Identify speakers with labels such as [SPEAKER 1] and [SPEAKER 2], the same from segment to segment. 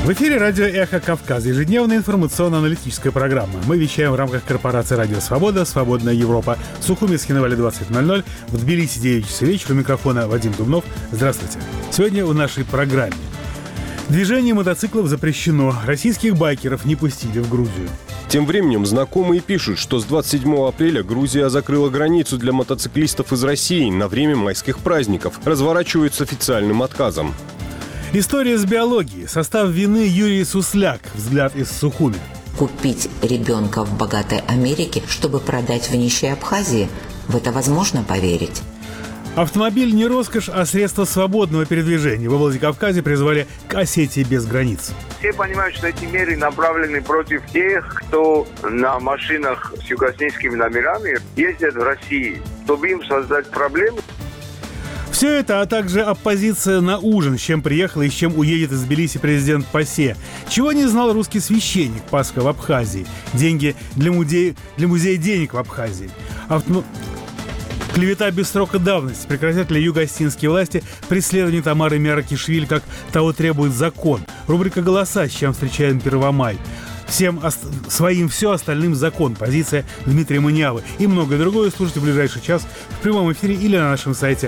[SPEAKER 1] В эфире радио «Эхо Кавказа», ежедневная информационно-аналитическая программа. Мы вещаем в рамках корпорации «Радио Свобода», «Свободная Европа». В Сухуми, Схинвале 20:00, в Тбилиси 9 часов вечера. У микрофона Вадим Дубнов. Здравствуйте. Сегодня в нашей программе. Движение мотоциклов запрещено. Российских байкеров не пустили в Грузию.
[SPEAKER 2] Тем временем знакомые пишут, что с 27 апреля Грузия закрыла границу для мотоциклистов из России на время майских праздников. Разворачивают с официальным отказом.
[SPEAKER 1] История с биологией. Состав вины Юрий Сусляк. Взгляд из Сухуми.
[SPEAKER 3] Купить ребенка в богатой Америке, чтобы продать в нищей Абхазии, в это возможно поверить?
[SPEAKER 1] Автомобиль не роскошь, а средство свободного передвижения. В Владикавказе призвали к Осетии без границ.
[SPEAKER 4] Все понимают, что эти меры направлены против тех, кто на машинах с югославскими номерами ездят в России, чтобы им создать проблемы.
[SPEAKER 1] Все это, а также оппозиция на ужин, с чем приехал и с чем уедет из Тбилиси президент ПАСЕ. Чего не знал русский священник Пасха в Абхазии. Деньги для музея денег в Абхазии. Клевета без срока давности. Прекратят ли юго-осетинские власти преследование Тамары Миаракишвили, как того требует закон? Рубрика «Голоса», с чем встречаем 1 мая. Всем своим все, остальным закон. Позиция Дмитрия Маниавы и многое другое слушайте в ближайший час в прямом эфире или на нашем сайте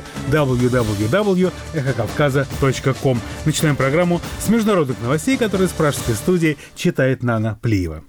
[SPEAKER 1] www.эхокавказа.ком. Начинаем программу с международных новостей, которые с пражской студии читает Нана Плиева.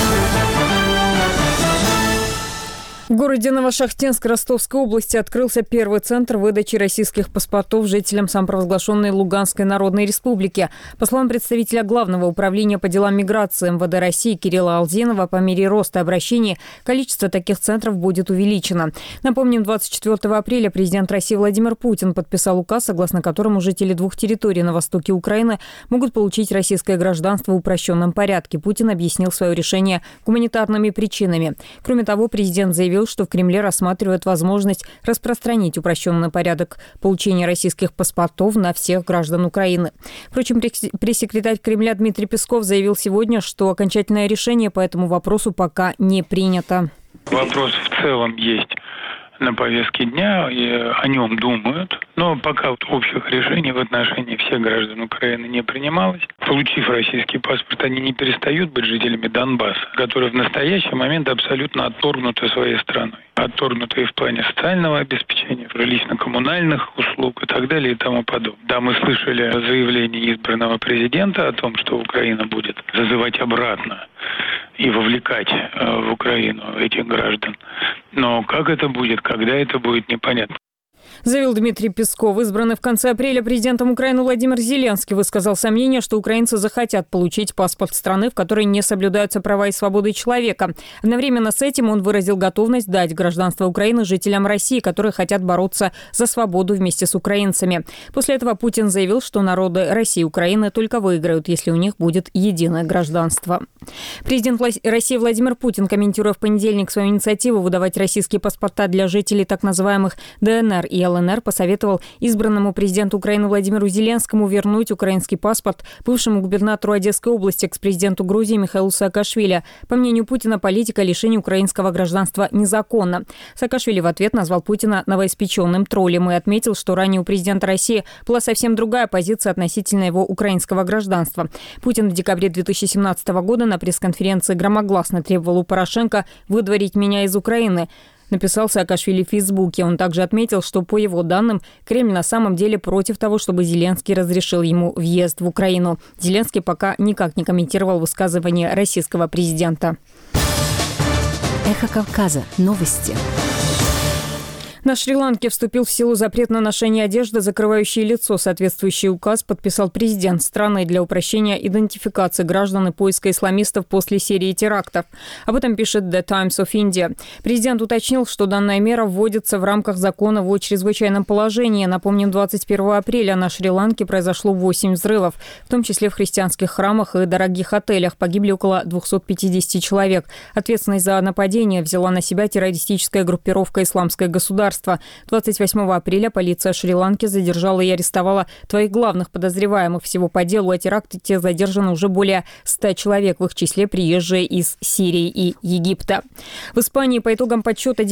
[SPEAKER 5] В городе Новошахтинск Ростовской области открылся первый центр выдачи российских паспортов жителям самопровозглашенной Луганской Народной Республики. По словам представителя Главного управления по делам миграции МВД России Кирилла Алзинова, по мере роста обращений количество таких центров будет увеличено. Напомним, 24 апреля президент России Владимир Путин подписал указ, согласно которому жители 2 территорий на востоке Украины могут получить российское гражданство в упрощенном порядке. Путин объяснил свое решение гуманитарными причинами. Кроме того, президент заявил, что в Кремле рассматривают возможность распространить упрощенный порядок получения российских паспортов на всех граждан Украины. Впрочем, пресс-секретарь Кремля Дмитрий Песков заявил сегодня, что окончательное решение по этому вопросу пока не принято.
[SPEAKER 6] Вопрос в целом есть на повестке дня, и о нем думают, но пока общих решений в отношении всех граждан Украины не принималось. Получив российский паспорт, они не перестают быть жителями Донбасса, которые в настоящий момент абсолютно отторгнуты своей страной. Отторгнуты в плане социального обеспечения, жилищно-коммунальных услуг и так далее и тому подобное. Да, мы слышали заявление избранного президента о том, что Украина будет зазывать обратно и вовлекать в Украину этих граждан. Но как это будет, когда это будет, непонятно.
[SPEAKER 5] Заявил Дмитрий Песков. Избранный в конце апреля президентом Украины Владимир Зеленский высказал сомнение, что украинцы захотят получить паспорт страны, в которой не соблюдаются права и свободы человека. Одновременно с этим он выразил готовность дать гражданство Украины жителям России, которые хотят бороться за свободу вместе с украинцами. После этого Путин заявил, что народы России и Украины только выиграют, если у них будет единое гражданство. Президент России Владимир Путин, комментируя в понедельник свою инициативу выдавать российские паспорта для жителей так называемых ДНР и ЛНР, посоветовал избранному президенту Украины Владимиру Зеленскому вернуть украинский паспорт бывшему губернатору Одесской области, экс-президенту Грузии Михаилу Саакашвили. По мнению Путина, политика лишения украинского гражданства незаконна. Саакашвили в ответ назвал Путина новоиспеченным троллем и отметил, что ранее у президента России была совсем другая позиция относительно его украинского гражданства. Путин в декабре 2017 года на пресс-конференции громогласно требовал у Порошенко выдворить меня из Украины. Написал Саакашвили в Фейсбуке. Он также отметил, что, по его данным, Кремль на самом деле против того, чтобы Зеленский разрешил ему въезд в Украину. Зеленский пока никак не комментировал высказывание российского президента.
[SPEAKER 7] Эхо Кавказа. Новости.
[SPEAKER 5] На Шри-Ланке вступил в силу запрет на ношение одежды, закрывающей лицо. Соответствующий указ подписал президент страны для упрощения идентификации граждан и поиска исламистов после серии терактов. Об этом пишет The Times of India. Президент уточнил, что данная мера вводится в рамках закона о чрезвычайном положении. Напомним, 21 апреля на Шри-Ланке произошло 8 взрывов, в том числе в христианских храмах и дорогих отелях. Погибли около 250 человек. Ответственность за нападение взяла на себя террористическая группировка «Исламское государство». государства. 28 апреля полиция Шри-Ланки задержала и арестовала двоих главных подозреваемых. Всего по делу о теракте задержано уже более 100 человек, в их числе приезжие из Сирии и Египта. В Испании по итогам подсчета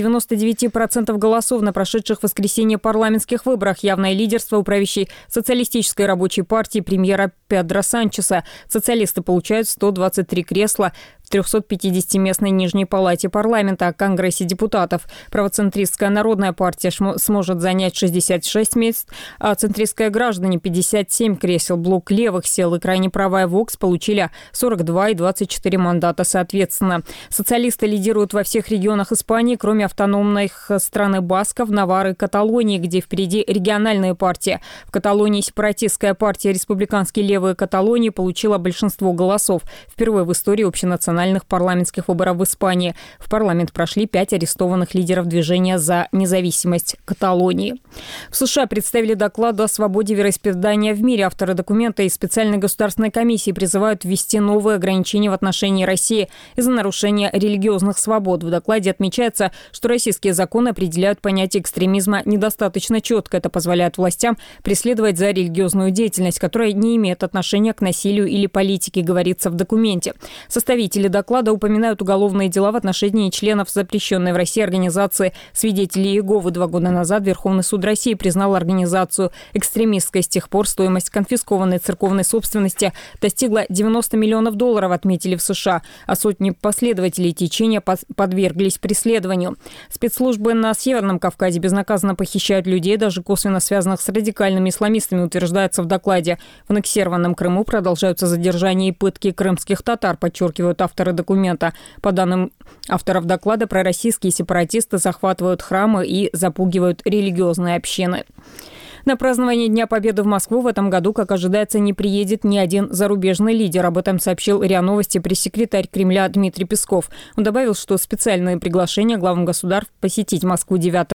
[SPEAKER 5] 99% голосов на прошедших в воскресенье парламентских выборах явное лидерство у правящей социалистической рабочей партии премьера Педро Санчеса. Социалисты получают 123 кресла в 350-местной Нижней палате парламента, о Конгрессе депутатов. Правоцентристская народная партия сможет занять 66 мест, а центристская граждане 57 кресел. Блок левых сил и крайне правая Вокс получили 42 и 24 мандата соответственно. Социалисты лидируют во всех регионах Испании, кроме автономных страны Басков, Наварры и Каталонии, где впереди региональные партии. В Каталонии сепаратистская партия «Республиканские левые Каталонии» получила большинство голосов. Впервые в истории общенациональных парламентских выборов в Испании. В парламент прошли 5 арестованных лидеров движения за независимость Каталонии. В США представили доклад о свободе вероисповедания в мире. Авторы документа из специальной государственной комиссии призывают ввести новые ограничения в отношении России из-за нарушения религиозных свобод. В докладе отмечается, что российские законы определяют понятие экстремизма недостаточно четко. Это позволяет властям преследовать за религиозную деятельность, которая не имеет отношения к насилию или политике, говорится в документе. Составители доклада упоминают уголовные дела в отношении членов запрещенной в России организации «Свидетели Иеговы». 2 года назад Верховный суд России признал организацию экстремистской. С тех пор стоимость конфискованной церковной собственности достигла $90 миллионов, отметили в США, а сотни последователей течения подверглись преследованию. Спецслужбы на Северном Кавказе безнаказанно похищают людей, даже косвенно связанных с радикальными исламистами, утверждается в докладе. В аннексированном Крыму продолжаются задержания и пытки крымских татар, подчеркивают авторы документа. По данным авторов доклада, пророссийские сепаратисты захватывают храмы и запугивают религиозные общины. На празднование Дня Победы в Москву в этом году, как ожидается, не приедет ни один зарубежный лидер. Об этом сообщил РИА Новости пресс-секретарь Кремля Дмитрий Песков. Он добавил, что специальные приглашения главам государств посетить Москву 9